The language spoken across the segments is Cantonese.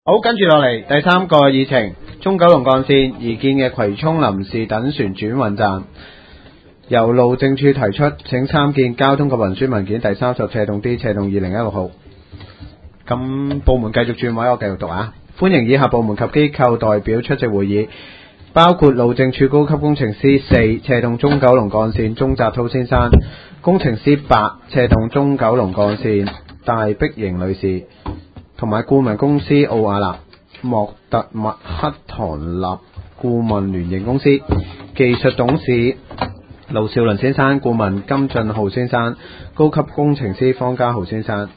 好，跟住落嚟第三個議程，中九龍幹線擬建嘅葵涌臨時等船轉運站，由路政署提出，請參見交通及運輸文件第30/D/2016號。咁部門繼續轉位，我繼續讀啊。歡迎以下部門及機構代表出席會議，包括路政署高級工程師4斜洞中九龍幹線鍾澤濤先生，工程師8斜洞中九龍幹線戴碧瑩女士，同埋顧問公司奧亞納莫特麥克唐納顧問聯營公司，技術董事盧少麟先生，顧問金俊浩先生，高級工程師方家豪先生。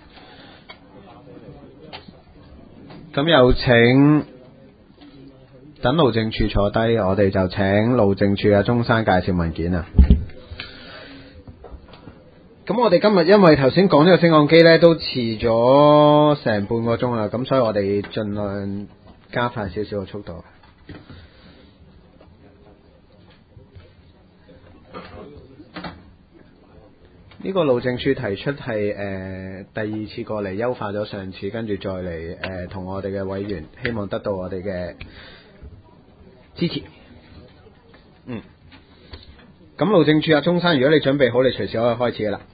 咁有請等路政署坐低，我哋就請路政署嘅鍾生介紹文件啊。咁我哋今日因為頭先講呢個升降機呢都遲咗成半個鐘啦，咁所以我哋盡量加快少少嘅速度。呢個路政署提出係第二次過嚟優化咗上次，跟住再嚟同我哋嘅委員希望得到我哋嘅支持。咁路政署阿鍾生，如果你準備好，你隨時可以開始㗎啦。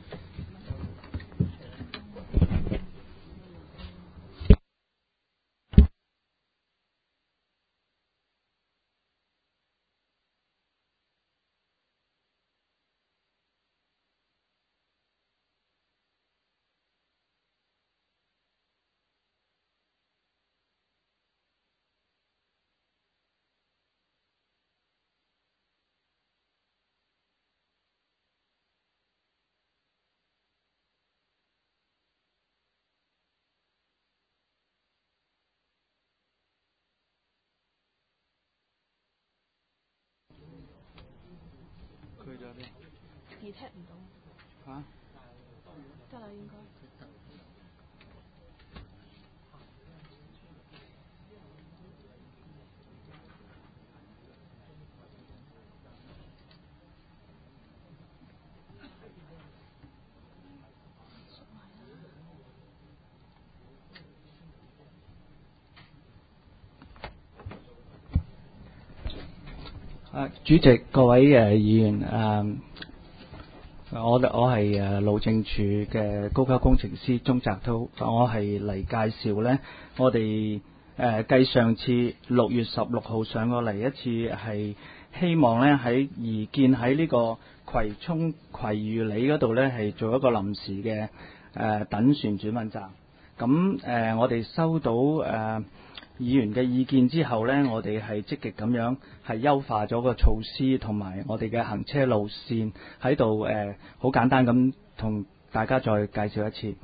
你踢唔到嚇？得啦，應該。 主席、各位議員，我係路政署嘅高級工程師鍾澤濤，我係嚟介紹呢。我哋繼上次6月16號上過嚟一次，係希望呢喺擬建喺呢個葵涌葵裕里嗰度呢，係做一個臨時嘅等船轉運站。咁我哋收到議員嘅意見之後呢，我哋係積極咁樣係優化咗個措施同埋我哋嘅行車路線喺度好簡單咁同大家再介紹一次。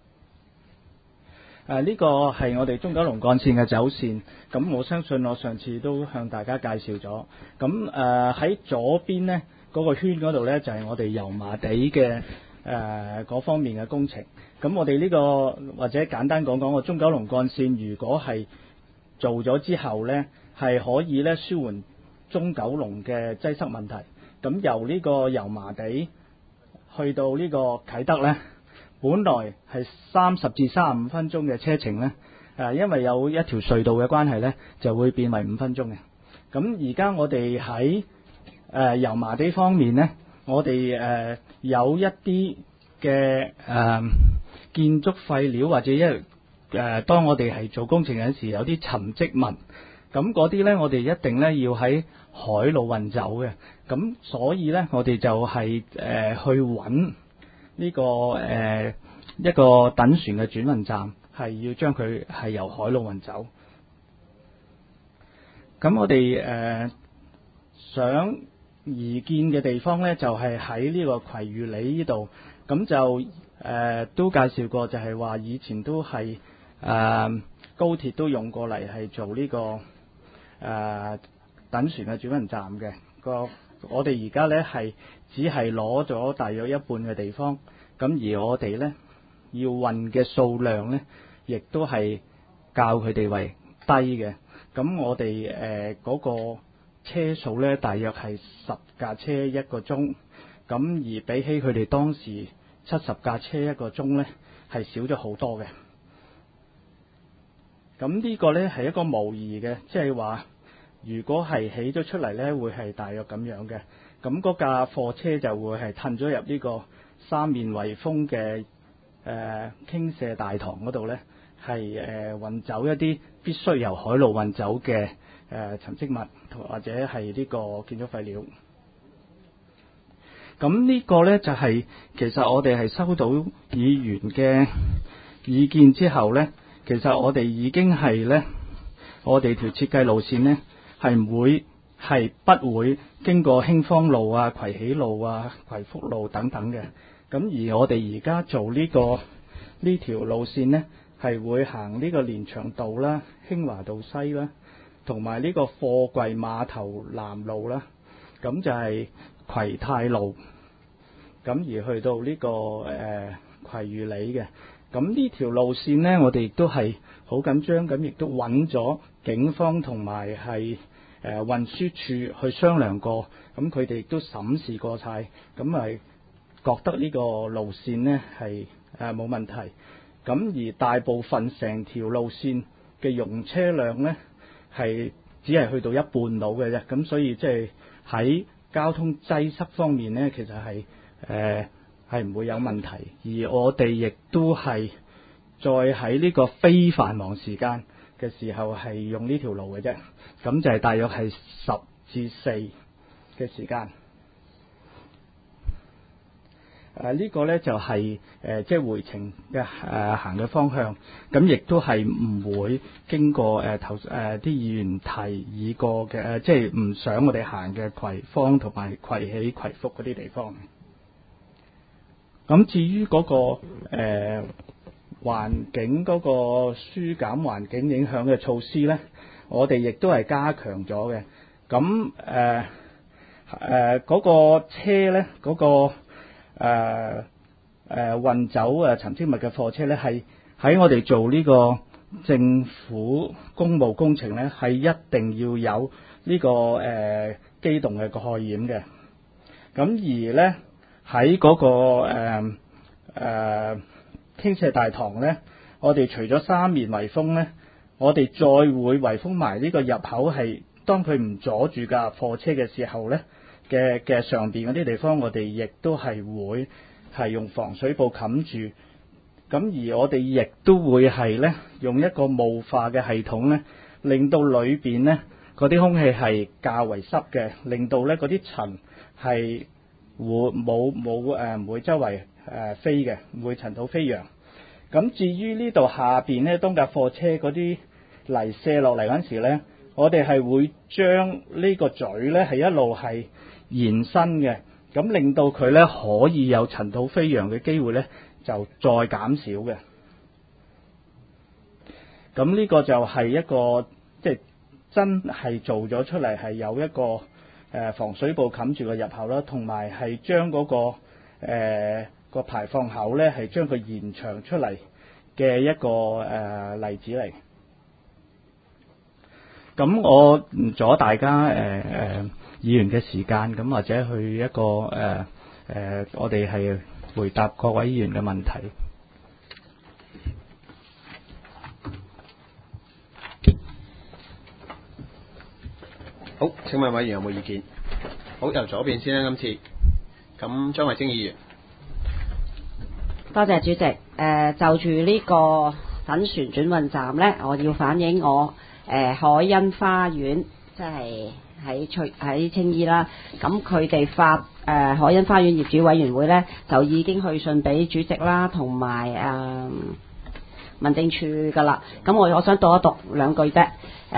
呢個係我哋中九龍幹線嘅走線，咁我相信我上次都向大家介紹咗。咁喺左邊呢嗰個圈嗰度呢，就係我哋油麻地嘅嗰方面嘅工程。咁我哋呢個或者簡單講講個中九龍幹線，如果係做咗之後呢，係可以呢舒緩中九龍嘅擠塞問題。咁由呢個油麻地去到呢個啟德呢，本來係30至35分鐘嘅車程呢，因為有一條隧道嘅關係呢，就會變為5分鐘嘅。咁而家我哋喺油麻地方面呢，我哋有一啲嘅建築廢料或者當我哋係做工程嗰時有啲沉積物，咁嗰啲呢，我哋一定呢要喺海路運走嘅。咁所以呢，我哋就係去揾呢個一個等船嘅轉運站，係要將佢係由海路運走。咁我哋想擬建嘅地方呢，就係喺呢個葵裕里呢度。咁就都介紹過，就係話以前都係高鐵都用過嚟係做呢個等船嘅轉運站嘅。我哋而家呢係只係攞咗大約一半嘅地方，咁而我哋呢要運嘅數量呢，亦都係較佢哋為低嘅。咁我哋嗰個車數呢，大約係10架車一個鐘，咁而比起佢哋當時70架車一個鐘呢，係少咗好多嘅。 咁呢個呢係一個模擬嘅，即係話如果係起咗出嚟呢，會係大約咁樣嘅。咁嗰架貨車就會係褪咗入呢個三面圍封嘅傾瀉大堂嗰度呢，係運走一啲必須由海路運走嘅沉積物或者係呢個建築廢料。咁呢個呢，就係其實我哋係收到議員嘅意見之後呢，其實我哋已經係呢，我哋條設計路線呢，係不會經過興芳路啊、葵喜路啊、葵福路等等嘅。咁而我哋而家做呢條路線呢，係會行呢個連翔道啦、興華道西啦，同埋呢個貨櫃碼頭南路啦。咁就係葵泰路，咁而去到呢個葵裕里嘅。咁呢條路線呢，我哋亦都係好緊張，咁亦都揾咗警方同埋係運輸處去商量過，咁佢哋亦都審視過晒，咁係覺得呢個路線呢係冇問題。咁而大部分成條路線嘅容車輛呢，係只係去到一半到嘅啫，咁所以即係喺交通擠塞方面呢，其實係唔會有問題。而我哋亦都係再喺呢個非繁忙時間嘅時候係用呢條路嘅啫，咁就係大約係10至4嘅時間。呢個呢就係即係回程嘅行嘅方向，咁亦都係唔會經過啲議員提議過嘅即係唔想我哋行嘅葵芳同埋葵喜、葵福嗰啲地方。咁至於嗰個環境嗰個疏減環境影響嘅措施呢，我哋亦都係加強咗嘅。咁嗰個車呢，嗰個運走沉積物嘅貨車呢，係喺我哋做呢個政府公務工程呢，係一定要有呢個機動嘅概念嘅。咁而呢，喺嗰個傾瀉大堂呢，我哋除咗三面圍封呢，我哋再會圍封埋呢個入口，係當佢唔阻住架貨車嘅時候呢嘅上邊嗰啲地方，我哋亦都係會係用防水布冚住。咁而我哋亦都會係呢用一個霧化嘅系統呢，令到裏邊呢嗰啲空氣係較為濕嘅，令到呢嗰啲塵係唔會周圍飛嘅，唔會塵土飛揚。咁至於呢度下邊呢，當架貨車嗰啲泥卸落嚟嗰陣時呢，我哋係會將呢個嘴呢係一路係延伸嘅，咁令到佢呢可以有塵土飛揚嘅機會呢就再減少嘅。咁呢個就係一個即係真係做咗出嚟，係有一個防水布冚住個入口啦，同埋係將嗰個排放口呢係將佢延長出嚟嘅一個例子嚟。咁我唔阻大家議員嘅時間，咁或者去一個我哋係回答各位議員嘅問題。 好，請問委員有冇意見？好，由左邊先啦，今次。咁張慧晶議員。 多謝主席。就住呢個等船轉運站呢，我要反映我海欣花園，即係喺青衣啦。咁佢哋發海欣花園業主委員會呢，就已經去信俾主席啦，同埋民政處噶啦。咁我想讀一讀兩句啫。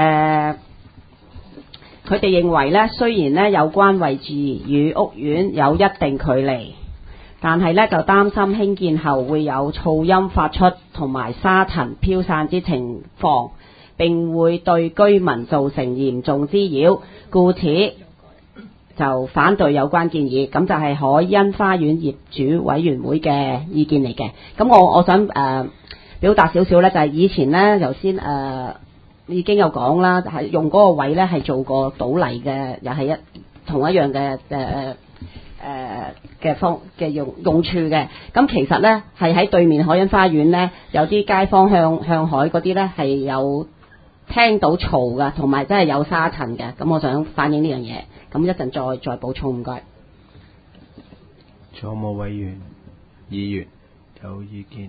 佢哋認為呢，雖然呢有關位置與屋苑有一定距離，但係呢就擔心興建後會有噪音發出同埋沙塵飄散之情況，並會對居民造成嚴重滋擾，故此就反對有關建議。咁就係海欣花園業主委員會嘅意見嚟嘅。咁我想表達少少呢，就係以前呢，頭先已經有講啦，係用嗰個位呢係做過倒泥嘅，又係同一樣嘅嘅用處嘅。咁其實咧係喺對面海欣花園咧，有啲街坊向海嗰啲咧係有聽到嘈㗎，同埋真係有沙塵嘅。咁我想反映呢樣嘢，咁一陣再補充，唔該。 仲有冇委員、議員有意見？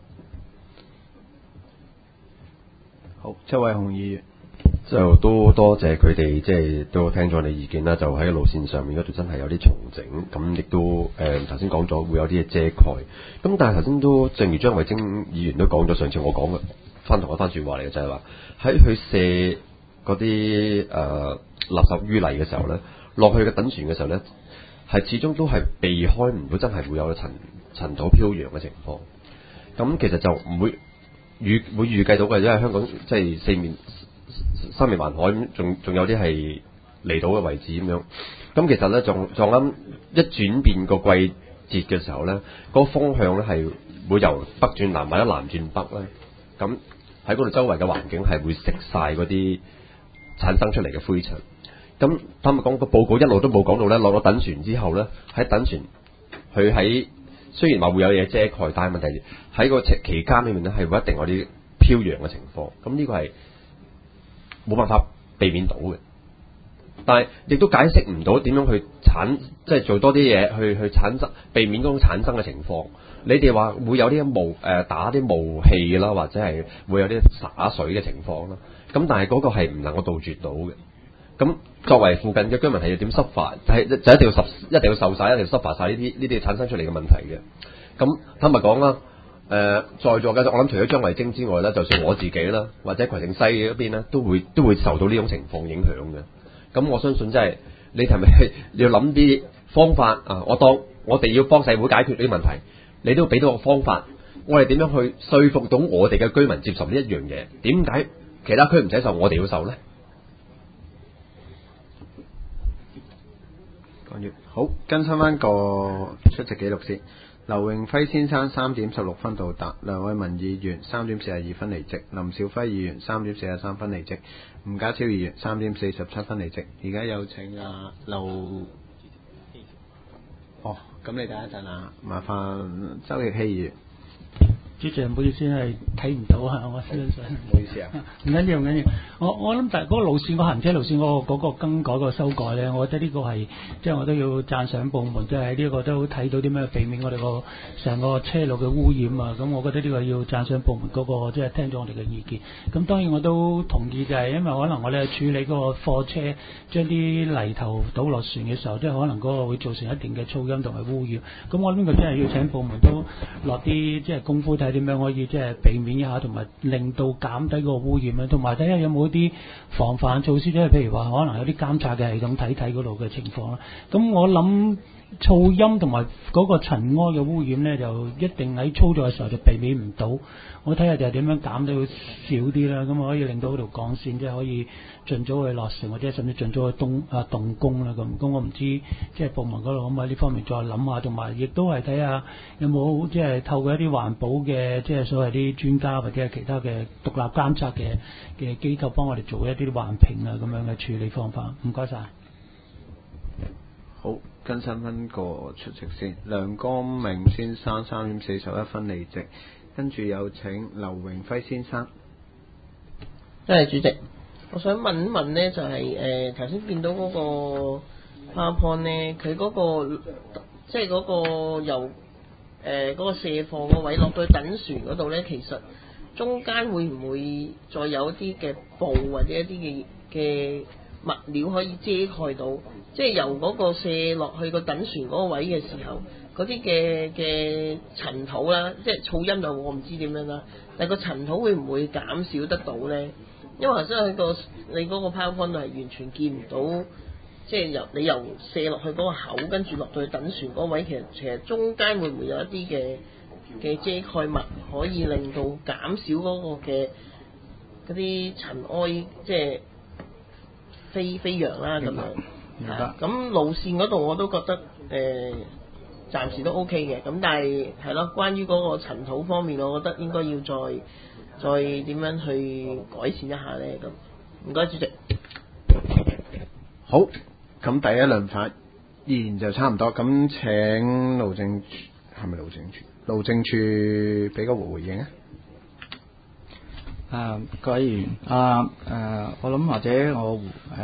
好，周偉雄議員。 就都多謝佢哋，即係都聽咗你意見啦。就喺路線上面嗰度真係有啲重整，咁亦都頭先講咗會有啲嘢遮蓋。咁但係頭先都正如張慧晶議員都講咗，上次我講嘅翻同一番説話嚟嘅，就係話喺佢卸嗰啲垃圾淤泥嘅時候咧，落去嘅等船嘅時候咧，係始終都係避開唔到真係會有塵土飄揚嘅情況。咁其實就唔會預計到嘅，因為香港即係三面環海，咁仲有啲係離島嘅位置咁樣。咁其實咧，仲啱一轉變個季節嘅時候咧，嗰個風向咧係會由北轉南或者南轉北咧。咁喺嗰度周圍嘅環境係會食晒嗰啲產生出嚟嘅灰塵。咁坦白講，個報告一路都冇講到咧，落咗等船之後咧，喺等船佢喺雖然話會有嘢遮蓋，但係問題喺個期間裏面咧係會一定有啲飄揚嘅情況。咁呢個係冇辦法避免到嘅，但係亦都解釋唔到點樣去即係做多啲嘢去產生避免嗰種產生嘅情況。你哋話會有啲打啲霧氣啦，或者係會有啲灑水嘅情況啦。咁但係嗰個係唔能夠杜絕到嘅。咁作為附近嘅居民係要點濕化？就一定要受晒，一定要濕化晒呢啲產生出嚟嘅問題嘅。咁坦白講啦。在座嘅我諗除咗張慧晶之外咧，就算我自己啦，或者葵盛西嗰邊咧，都會受到呢種情況影響嘅。咁我相信即係你係咪要諗啲方法啊？我哋要幫社會解決呢啲問題，你都俾到個方法，我哋點樣去說服到我哋嘅居民接受呢一樣嘢？點解其他區唔使受，我哋要受咧？ 講完好，更新翻個出席記錄先。劉永輝先生3點16分到達，梁偉文議員3點42分離席，林兆輝議員3點43分離席，吳家超議員3點47分離席。而家有請劉，咁你等一陣啊，麻煩周奕希議員。 主席唔好意思，係睇唔到啊！我相信唔好意思啊， 唔緊要唔緊要。我諗但係嗰個路線，個行車路線嗰個更改個修改咧，我覺得呢個係即係我都要讚賞部門，即係喺呢個都睇到啲咩避免我哋個成個車路嘅污染啊！咁我覺得呢個要讚賞部門嗰個即係聽咗我哋嘅意見。咁當然我都同意就係因為可能我哋處理嗰個貨車將啲泥頭倒落船嘅時候，即係可能嗰個會造成一定嘅噪音同埋污染。咁我諗佢真係要請部門都落啲即係功夫睇點樣可以即係避免一下，同埋令到減低個污染啊，同埋睇下有冇一啲防範措施，即係譬如話可能有啲監察嘅系統睇嗰度嘅情況啦。咁我諗噪音同埋嗰個塵埃嘅污染呢，就一定喺操作嘅時候就避免唔到。我睇下就係點樣減到少啲啦，咁可以令到嗰條鋼線即係可以盡早去落成，或者甚至盡早去動工啦。咁我唔知即係部門嗰度可唔可以呢方面再諗下，同埋亦都係睇下有冇即係透過一啲環保嘅即係所謂啲專家或者係其他嘅獨立監察嘅機構幫我哋做一啲環評啊咁樣嘅處理方法。唔該晒。 好，更新翻個出席先。梁光明先生3點41分離席，跟住有請劉榮輝先生。 多謝主席，我想問一問呢，就係頭先見到嗰個 PowerPoint 呢，佢嗰個即係嗰個由嗰個卸貨個位落到等船嗰度呢，其實中間會唔會再有一啲嘅布或者一啲嘅物料可以遮蓋到？即係由嗰個卸落去個等船嗰個位嘅時候，嗰啲嘅塵土啦，即係噪音就我唔知點樣啦，但係個塵土會唔會減少得到呢？因為頭先喺你嗰個 PowerPoint 度係完全見唔到，即係你由卸落去嗰個口，跟住落到去等船嗰位，其實中間會唔會有一啲嘅遮蓋物可以令到減少嗰個嘅嗰啲塵埃，即係飛揚啦咁樣。咁路線嗰度我都覺得暫時都 OK 嘅，咁但係係咯，關於嗰個塵土方面，我覺得應該要再點樣去改善一下咧咁。唔該主席。 好，咁第一輪發言就差唔多，咁請路政係咪路政處？路政處俾個回應啊！ 各位議員，我諗或者我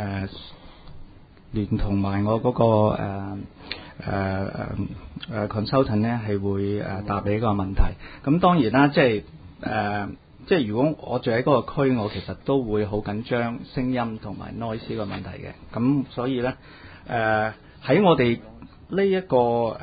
聯同埋我嗰個consultant 咧係會答你呢個問題。咁當然啦，即係如果我住喺嗰個區，我其實都會好緊張聲音同埋 noise 個問題嘅。咁所以咧，喺我哋呢一個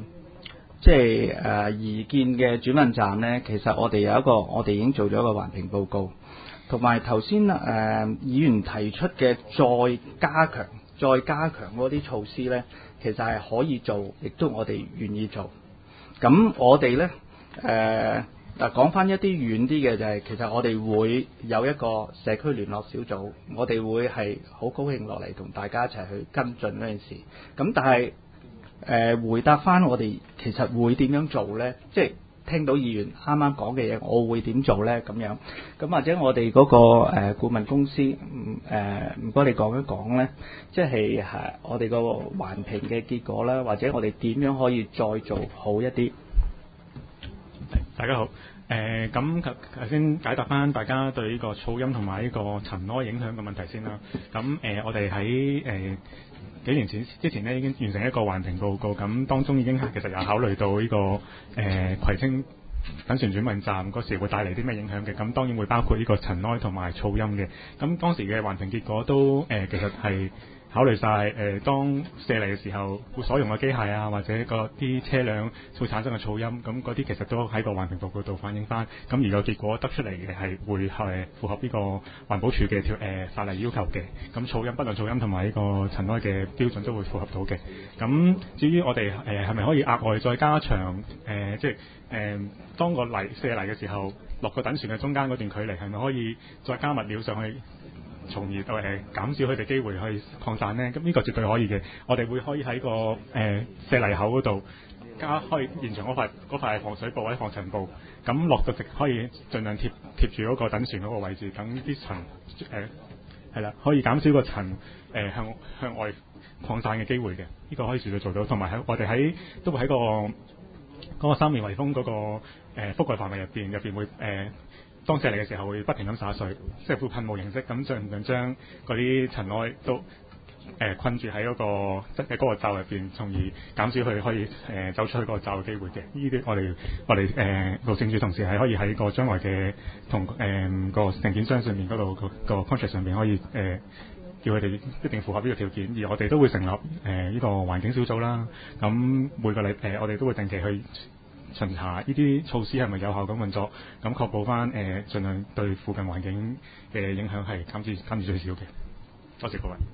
擬建嘅轉運站咧，其實我哋我哋已經做咗一個環評報告，同埋頭先議員提出嘅再加強嗰啲措施咧，其實係可以做，亦都我哋願意做。咁我哋咧講翻一啲遠啲嘅就係，其實我哋會有一個社區聯絡小組，我哋會係好高興落嚟同大家一齊去跟進呢件事。咁但係回答翻我哋其實會點樣做呢？即係聽到議員啱啱講嘅嘢，我會點做呢？咁樣咁或者我哋嗰個顧問公司唔該你講一講呢，即係我哋個環評嘅結果啦，或者我哋點樣可以再做好一啲？ 大家好，咁頭先解答翻大家對呢個噪音同埋呢個塵埃影響嘅問題先啦。咁我哋喺幾年之前咧已經完成一個環評報告，咁當中已經其實有考慮到呢個葵青等船轉運站嗰時會帶嚟啲咩影響嘅。咁當然會包括呢個塵埃同埋噪音嘅。咁當時嘅環評結果都其實係考慮晒當卸嚟嘅時候所用嘅機械啊，或者嗰啲車輛會產生嘅噪音，咁嗰啲其實都喺個環評報告度反映翻。咁而個結果得出嚟嘅係會係符合呢個環保署嘅法例要求嘅。咁噪音不論噪音同埋呢個塵埃嘅標準都會符合到嘅。咁至於我哋係咪可以額外再加長當個卸嚟嘅時候落個等船嘅中間嗰段距離係咪可以再加物料上去？從而減少佢哋機會去擴散呢？咁呢個絕對可以嘅。我哋會可以喺個卸泥口嗰度可以延長嗰塊防水布或者防塵布，咁落到直可以盡量貼住嗰個等船嗰個位置，等啲塵係啦，可以減少個塵向外擴散嘅機會嘅。呢個可以絕對做到。同埋我哋都會喺嗰個三面圍封嗰個覆蓋範圍入邊會當卸嚟嘅時候會不停咁灑水，即係會噴霧形式咁盡量將嗰啲塵埃都困住喺嗰個罩入邊，從而減少佢可以走出去嗰個罩嘅機會嘅。呢啲我哋路政署同事係可以喺個將來嘅同個承建商上面嗰度個 contract 上面可以叫佢哋一定符合呢個條件，而我哋都會成立呢個環境小組啦。咁每個我哋都會定期去巡查呢啲措施係咪有效咁運作，咁確保翻盡量對附近環境嘅影響係減至最少嘅。多謝各位。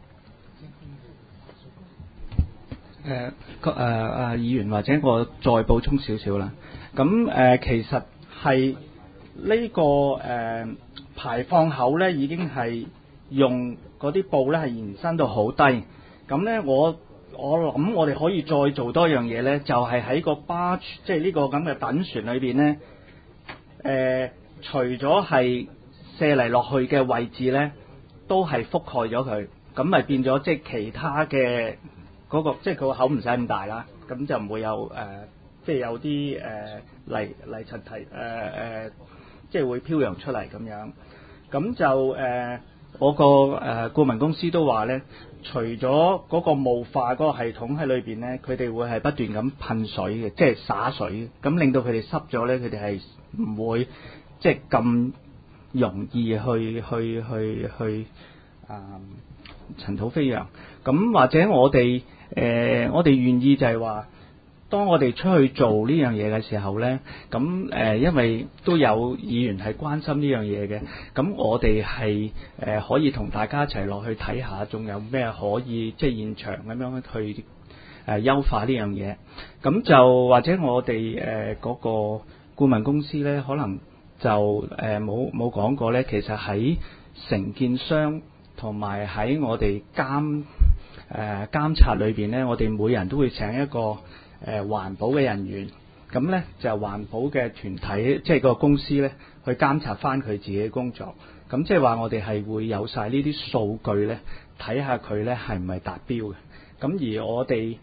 議員或者我再補充少少啦。咁其實係呢個排放口咧已經係用嗰啲布咧係延伸到好低。咁咧我諗我哋可以再做多樣嘢咧，就係喺個即係呢個咁嘅等船裏邊咧，除咗係卸泥落去嘅位置咧，都係覆蓋咗佢，咁咪變咗即係其他嘅嗰個，即係佢個口唔使咁大啦，咁就唔會有即係有啲泥塵即係會飄揚出嚟咁樣，咁就我個顧問公司都話咧，除咗嗰個霧化嗰個系統喺裏邊咧，佢哋會係不斷咁噴水嘅，即係灑水，咁令到佢哋濕咗咧，佢哋係唔會即係咁容易去塵土飛揚。咁或者我哋願意就係話，當我哋出去做呢樣嘢嘅時候呢，咁因為都有議員係關心呢樣嘢嘅，咁我哋係可以同大家一齊落去睇下，仲有咩可以即係現場咁樣去優化呢樣嘢。咁就或者我哋嗰個顧問公司呢，可能就冇講過呢，其實喺承建商同埋喺我哋監察裏邊呢，我哋每人都會請一個環保嘅人員，咁呢就環保嘅團體，即係個公司呢去監察翻佢自己嘅工作。咁即係話我哋係會有晒呢啲數據呢，睇下佢呢係唔係達標嘅。 咁而我哋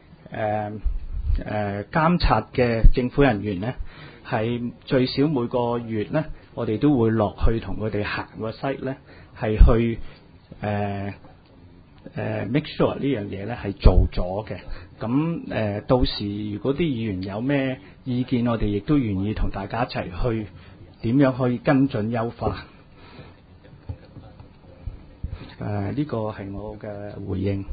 監察嘅政府人員咧，係最少每個月咧，我哋都會落去同佢哋行個 site 咧，係去make sure 呢樣嘢咧係做咗嘅。咁到時如果啲議員有咩意見，我哋亦都願意同大家一齊去點樣可以跟進優化。呢個係我嘅回應。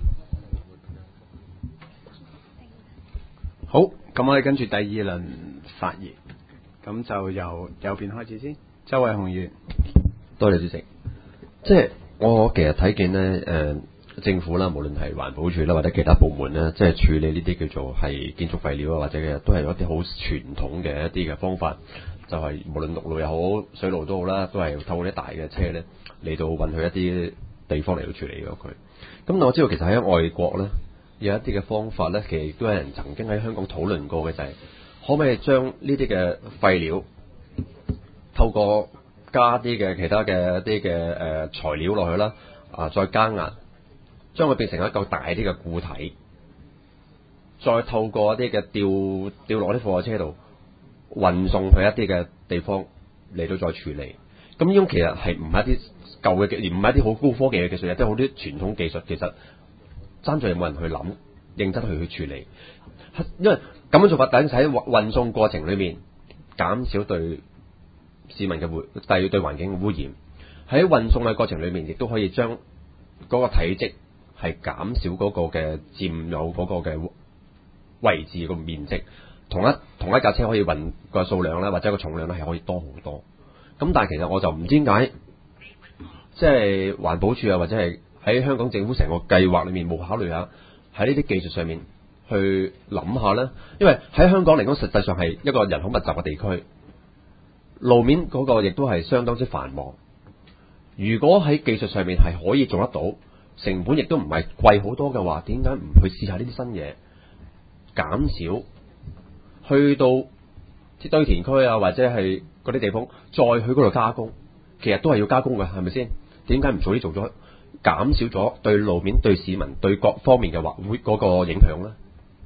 好，咁我哋跟住第二輪發言，咁就由右邊開始先。周偉雄議員， 多謝主席。即係我其實睇見咧，政府啦，無論係環保署啦，或者其他部門咧，即係處理呢啲叫做係建築廢料啊，或者嘅都係有一啲好傳統嘅一啲嘅方法，就係無論陸路又好，水路都好啦，都係透過啲大嘅車咧嚟到運去一啲地方嚟到處理咗佢。咁我知道其實喺外國咧有一啲嘅方法咧，其實亦都有人曾經喺香港討論過嘅，就係可唔可以將呢啲嘅廢料透過加啲嘅其他嘅一啲嘅材料落去啦，再加壓，將佢變成一嚿大啲嘅固體，再透過一啲嘅吊落啲貨車度運送去一啲嘅地方嚟到再處理。咁呢種其實係唔係一啲舊嘅技術，而唔係一啲好高科技嘅技術，亦都好啲傳統技術。其實爭在有冇人去諗，認真去處理。因為咁樣做法，等喺運送過程裏面減少對市民嘅對環境嘅污染。喺運送嘅過程裏面，亦都可以將嗰個體積係減少嗰個嘅佔有嗰個嘅位置個面積。同一架車可以運個數量咧，或者個重量咧係可以多好多。咁但係其實我就唔知點解，即係環保署啊，或者係喺香港政府成個計劃裏面冇考慮下喺呢啲技術上面去諗下咧。因為喺香港嚟講，實際上係一個人口密集嘅地區，路面嗰個亦都係相當之繁忙。如果喺技術上面係可以做得到，成本亦都唔係貴好多嘅話，點解唔去試下呢啲新嘢，減少去到啲堆填區啊，或者係嗰啲地方再去嗰度加工，其實都係要加工嘅，係咪先？點解唔早啲做咗，減少咗對路面、對市民、對各方面嘅話會嗰個影響咧？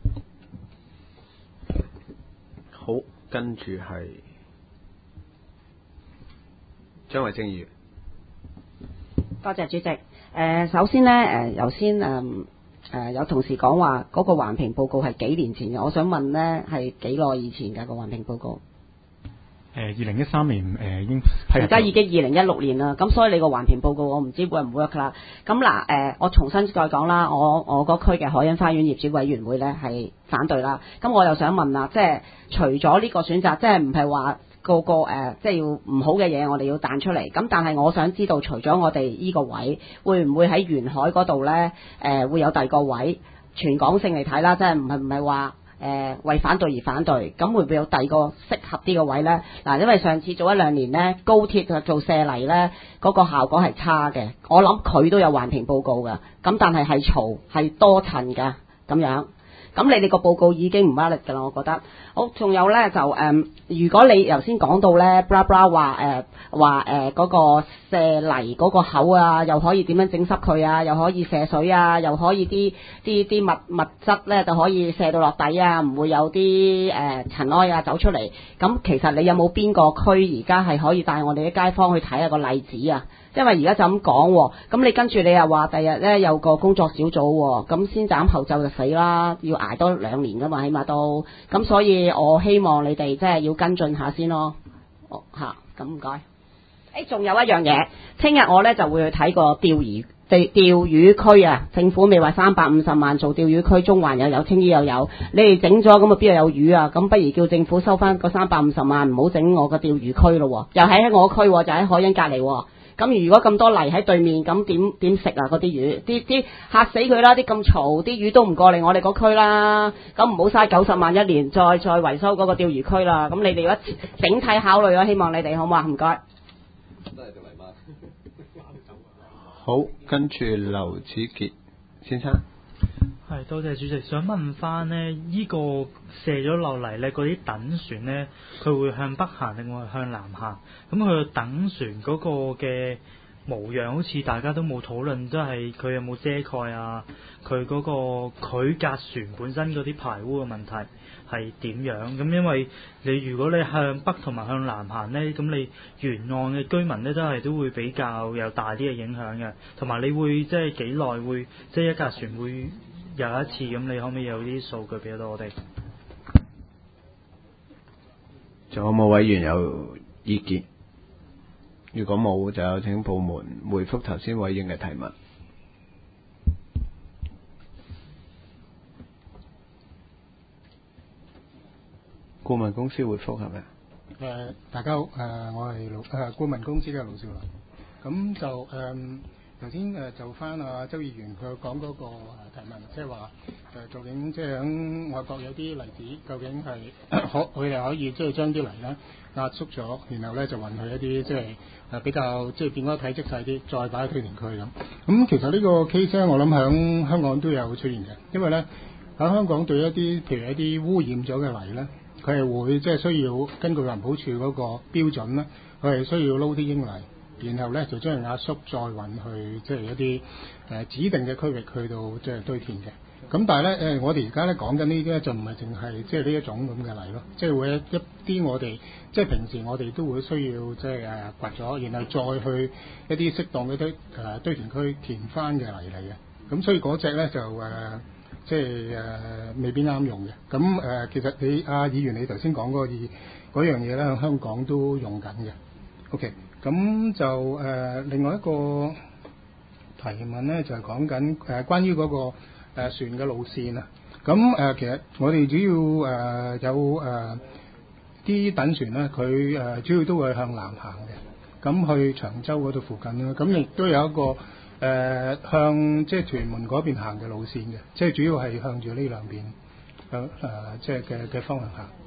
好，跟住係張偉正議員。 多謝主席。首先呢，頭先有同事講話嗰個環評報告係幾年前嘅，我想問呢係幾耐以前嘅個環評報告 ？2013年已經而家已經2016年啦，咁所以你個環評報告我唔知會唔會 work 啦。咁嗱我重新再講啦，我嗰區嘅海欣花園業主委員會呢係反對啦。咁我又想問啦，即係除咗呢個選擇，即係唔係話個即係要唔好嘅嘢我哋要彈出嚟，咁但係我想知道，除咗我哋依個位，會唔會喺沿海嗰度呢？會有第二個位？全港性嚟睇啦，即係唔係話為反對而反對，咁會唔會有第二個適合啲嘅位呢？嗱，因為上次做1-2年呢，高鐵做卸泥呢，嗰個效果係差嘅，我諗佢都有環評報告㗎，咁但係嘈係多層㗎咁樣。咁你哋個報告已經唔 valid 㗎啦，我覺得。好，仲有咧就如果你頭先講到咧 blah blah 話嗰個卸泥嗰個口啊，又可以點樣整濕佢啊，又可以射水啊，又可以啲物質咧就可以射到落底啊，唔會有啲塵埃啊走出嚟。咁其實你有冇邊個區而家係可以帶我哋啲街坊去睇下個例子啊？因為而家就咁講喎，咁你跟住你又話第日咧有個工作小組喎，咁先斬後奏就死啦，要捱多2年噶嘛，起碼都咁，所以我希望你哋即係要跟進下先咯。咁唔該。仲有一樣嘢，聽日我咧就會去睇個釣魚區啊，政府未話350萬做釣魚區，中環又有，青衣又有，你哋整咗咁啊邊度有魚啊？咁不如叫政府收翻個350萬，唔好整我個釣魚區咯，又喺我區，就喺海欣隔離。咁如果咁多泥喺對面，咁點食啊？嗰啲魚，啲嚇死佢啦！啲咁嘈，啲魚都唔過嚟我哋嗰區啦。咁唔好嘥90萬一年，再維修嗰個釣魚區啦。咁你哋要整體考慮咯，希望你哋好唔好啊？唔該。 好，跟住劉子傑先生。 係，多謝主席。想問翻呢，依個卸咗落嚟呢，嗰啲等船呢，佢會向北行定會向南行？咁佢等船嗰個嘅模樣好似大家都冇討論，都係佢有冇遮蓋啊，佢嗰個佢隔船本身嗰啲排污嘅問題係點樣？咁因為如果你向北同埋向南行呢，咁你沿岸嘅居民呢都會比較有大啲嘅影響嘅，同埋你會即係幾耐會即係一架船會有一次咁？你可唔可以有啲數據俾到我哋？ 仲有冇委員有意見？如果冇，就有請部門回覆頭先委員嘅提問。顧問公司回覆係咪？ 大家好，我係顧問公司嘅盧少良。咁就頭先就翻阿周議員佢講嗰個提問，即係話究竟即係喺外國有啲例子，究竟係佢哋可以即係將啲泥咧壓縮咗，然後咧就運去一啲即係比較即係變咗體積細啲，再擺喺堆填區咁。咁其實呢個 case 咧，我諗喺香港都有出現嘅，因為咧喺香港對一啲譬如一啲污染咗嘅泥咧，佢係會即係需要根據環保署嗰個標準咧，佢係需要撈啲英泥。然後咧就將佢壓縮，再運去即係一啲指定嘅區域去到即係堆填嘅。咁但係咧我哋而家咧講緊呢啲咧就唔係淨係即係呢一種咁嘅泥咯，即係會一啲我哋即係平時我哋都會需要即係掘咗，然後再去一啲適當嘅堆填區填翻嘅泥嚟嘅。咁所以嗰隻咧就即係未必啱用嘅。咁其實你議員你頭先講嗰樣嘢咧，喺香港都用緊嘅。OK。咁就另外一個提問咧，就係講緊關於嗰個船嘅路線啊。咁其實我哋主要有啲躉船咧，佢主要都會向南行嘅，咁去長洲嗰度附近啦。咁亦都有一個向即係屯門嗰邊行嘅路線嘅，即係主要係向住呢兩邊向即係嘅方向行。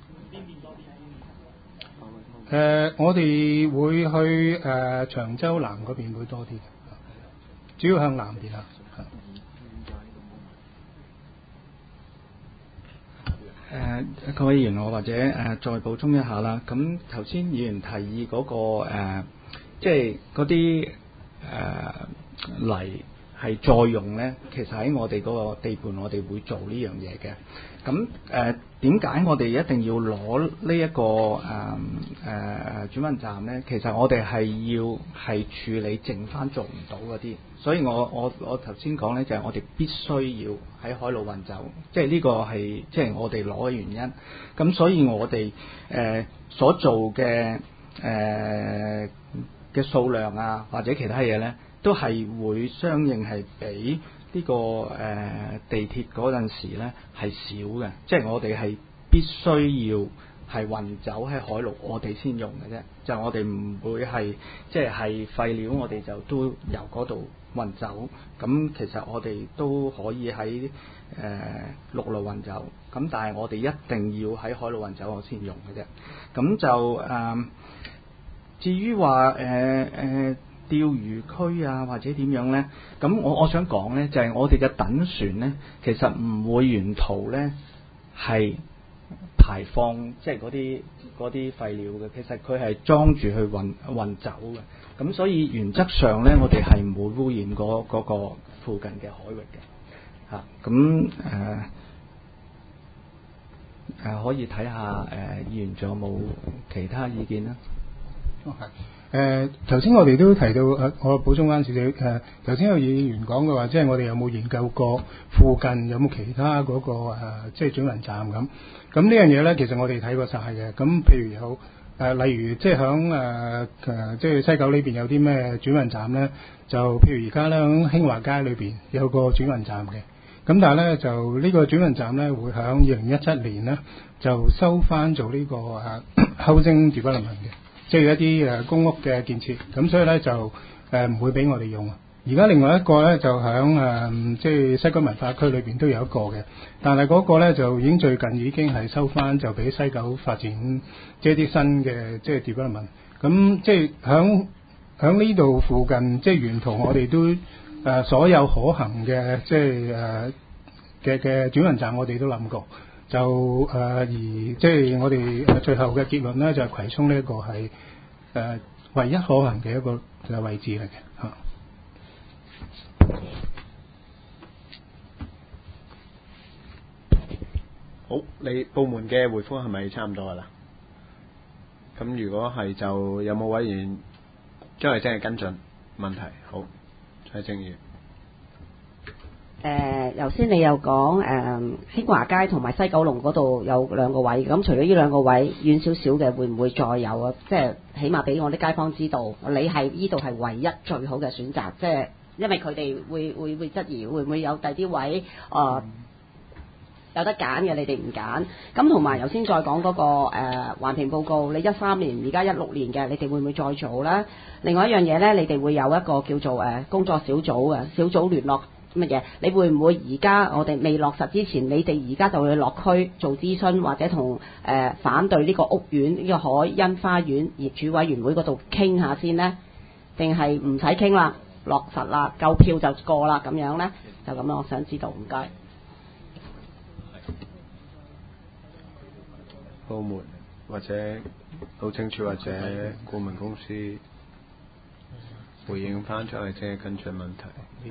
我哋會去長洲南嗰邊會多啲，主要向南邊行。 各位議員，我或者再補充一下啦。咁頭先議員提議嗰個即係嗰啲泥係再用咧，其實喺我哋嗰個地盤，我哋會做呢樣嘢嘅。咁點解我哋一定要攞呢一個轉運站咧？其實我哋係處理剩翻做唔到嗰啲，所以我頭先講咧就係我哋必須要喺海路運走，即係呢個係即係我哋攞嘅原因。咁所以我哋所做嘅數量啊，或者其他嘢咧，都係會相應係比呢個地鐵嗰陣時咧係少嘅，即係我哋係必須要係運走喺海路，我哋先用嘅啫。就我哋唔會係即係廢料，我哋就都由嗰度運走。咁其實我哋都可以喺陸路運走，咁但係我哋一定要喺海路運走我先用嘅啫。咁就至於話釣魚區啊，或者點樣呢？咁我想講呢，就係我哋嘅躉船呢，其實唔會沿途呢係排放即係嗰啲廢料嘅，其實佢係裝住去運走嘅。咁所以原則上呢，我哋係唔會污染嗰個附近嘅海域嘅。咁可以睇下議員仲有冇其他意見啦？ 頭先我哋都提到我補充翻少少頭先有議員講嘅話，即係我哋有冇研究過附近有冇其他嗰個即係轉運站咁。咁呢樣嘢咧，其實我哋睇過晒嘅。咁譬如有例如即係響即係西九呢邊有啲咩轉運站咧，就譬如而家咧響興華街裏邊有個轉運站嘅。咁但係咧就呢個轉運站咧會響2017年咧就收翻做呢個housing development嘅。即係一啲公屋嘅建設，咁所以咧就唔會俾我哋用。而家另外一個咧就響即係西九文化區裏邊都有一個嘅，但係嗰個咧就已經最近係收翻，就俾西九發展即係啲新嘅即係 development。咁即係響呢度附近，即係沿途我哋都所有可行嘅即係嘅轉運站，我哋都諗過。就而即係我哋最後嘅結論咧，就係葵涌呢一個係唯一可行嘅一個位置嚟嘅嚇。 好，你部門嘅回覆係咪差唔多㗎啦？咁如果係就有冇委員將嚟真係跟進問題？好，蔡正議員。 頭先你又講興華街同埋西九龍嗰度有兩個位，咁除咗呢兩個位遠少少嘅，會唔會再有啊？即係起碼俾我啲街坊知道，你係呢度係唯一最好嘅選擇。即係因為佢哋會質疑，會唔會有第啲位有得揀嘅，你哋唔揀。咁同埋頭先再講嗰個環評報告，你13年而家16年嘅，你哋會唔會再做咧？另外一樣嘢咧，你哋會有一個叫做工作小組嘅小組聯絡乜嘢？你會唔會而家我哋未落實之前，你哋而家就會落區做諮詢，或者同反對呢個屋苑呢個海欣花園業主委員會嗰度傾下先呢？定係唔使傾啦，落實啦，夠票就過啦咁樣呢？就咁樣，我想知道，唔該。 部門或者路政署或者顧問公司回應翻出嚟，即係跟進問題。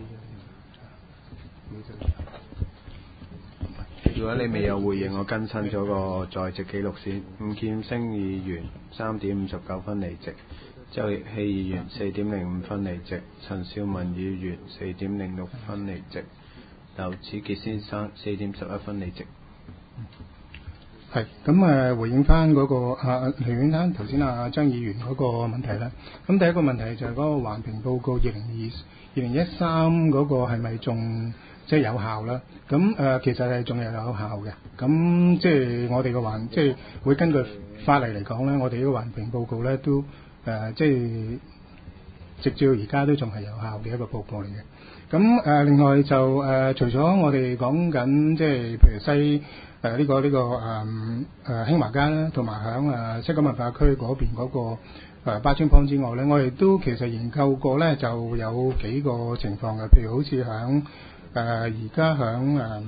如果你未有回應，我更新咗個在席記錄先。伍劍星議員3.59分離席，周奕希議員4.05分離席，陳少文議員4.06分離席，劉子傑先生4.11分離席。 係咁回應翻嗰、個黎永山頭先張議員嗰個問題啦。咁第一個問題就係嗰個環評報告2013嗰個係咪仲即係有效啦？咁其實係仲係有效嘅。咁即係我哋嘅即係會根據法例嚟講咧，我哋呢個環評報告咧都即係直至到而家都仲係有效嘅一個報告嚟嘅。咁另外就除咗我哋講緊即係譬如西呢個興華街啦，同埋響西九文化區嗰邊嗰個巴尊坊之外咧，我哋都其實研究過咧，就有幾個情況嘅。譬如好似響而家響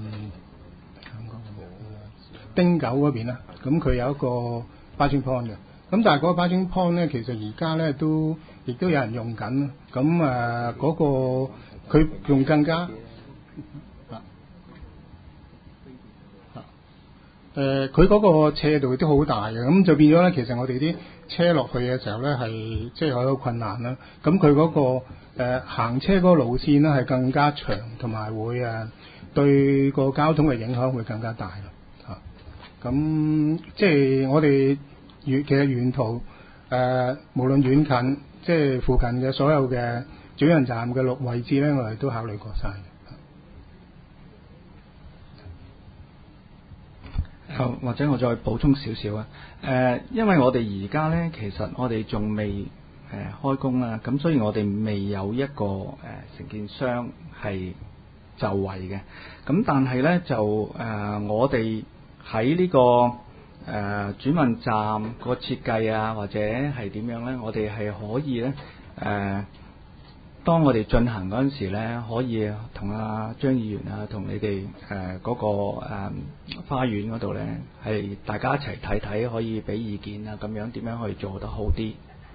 汀九嗰邊啦，咁佢有一個巴尊坊嘅。咁但係嗰個巴尊坊咧，其實而家咧亦都有人用緊。咁嗰個佢用更加佢嗰個斜度都好大嘅，咁就變咗咧。其實我哋啲車落去嘅時候咧，係即係好有困難啦。咁佢嗰個行車嗰個路線咧係更加長，同埋會對個交通嘅影響會更加大咯。咁即係我哋其實沿途無論遠近，即係附近嘅所有嘅轉運站嘅位置咧，我哋都考慮過晒。 或者我再補充少少啊。因為我哋而家呢，其實我哋仲未開工啦，咁所以我哋未有一個承建商係就位嘅。咁但係呢，就我哋喺呢個轉運站個設計啊，或者係點樣呢？我哋係可以呢。當我哋進行嗰陣時咧，可以同阿張議員啊，同你哋嗰個花園嗰度咧，係大家一齊睇睇，可以俾意見啊，咁樣點樣可以做得好啲？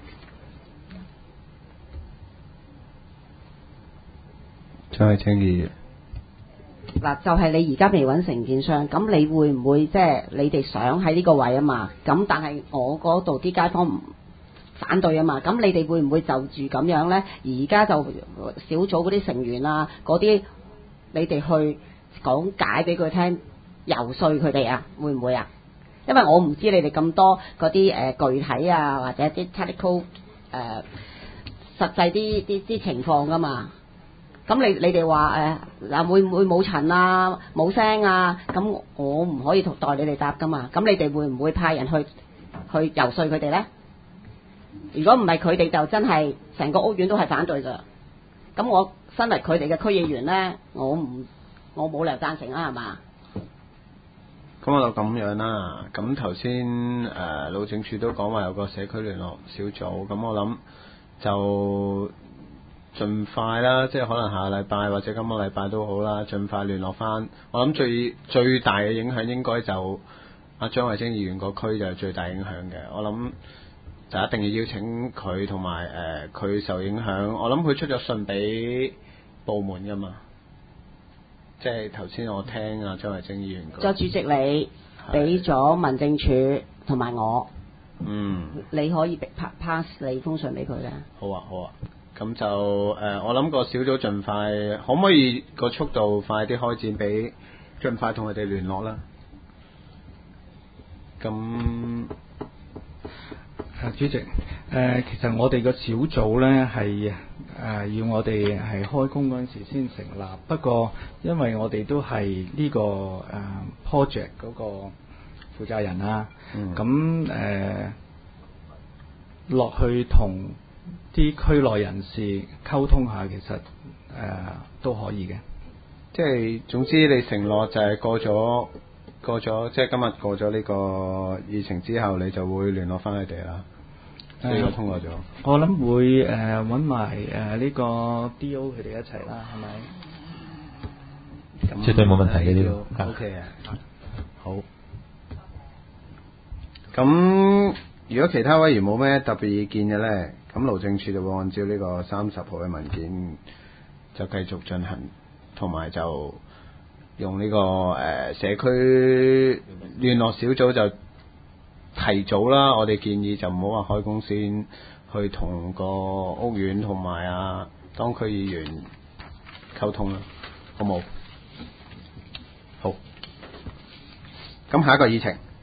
張議員嗱，就係你而家未揾承建商，咁你會唔會即係你哋想喺呢個位啊嘛？咁但係我嗰度啲街坊唔反對啊嘛，咁你哋會唔會就住咁樣呢？而家就小組嗰啲成員啊，嗰啲你哋去講解俾佢聽，游說佢哋啊，會唔會啊？因為我唔知你哋咁多嗰啲具體啊，或者啲 technical 實際啲情況噶嘛。咁你哋話會唔會冇塵啊、冇聲啊？咁我唔可以代你哋答噶嘛。咁你哋會唔會派人去游說佢哋呢？如果唔係佢哋就真係成個屋苑都係反對㗎。咁我身為佢哋嘅區議員呢，我冇理由贊成啦，係嘛？ 咁我就咁樣啦。咁頭先路政署都講話有個社區聯絡小組，咁我諗就盡快啦，即係可能下個禮拜或者今個禮拜都好啦，盡快聯絡翻。我諗最大嘅影響應該就阿張慧晶議員個區就係最大影響嘅。我諗就一定要邀請佢同埋佢受影響。我諗佢出咗信俾部門㗎嘛，即係頭先我聽啊張慧晶議員講。 就主席你俾咗民政處同埋我，你可以 pass 你封信俾佢咧。 好啊好啊，咁就我諗個小組盡快，可唔可以個速度快啲開展，俾盡快同佢哋聯絡啦。咁主席，其實我哋個小組呢係要我哋係開工嗰陣時先成立，不過因為我哋都係呢個project 嗰個負責人啦，咁落去同啲區內人士溝通下，其實都可以嘅。 即係總之你承諾就係過咗，即係今日過咗呢個議程之後，你就會聯絡翻佢哋啦。呢個通過咗。 我諗會揾埋呢個 DO 佢哋一齊啦，係咪？ 絕對冇問題嘅呢個。 OK 啊，好。咁如果其他委員冇咩特別意見嘅咧，咁勞政處就會按照呢個30號嘅文件就繼續進行，同埋就用呢個社區聯絡小組就提早啦。我哋建議就唔好話開工先去同個屋苑同埋當區議員溝通啦，好冇？好。咁下一個議程。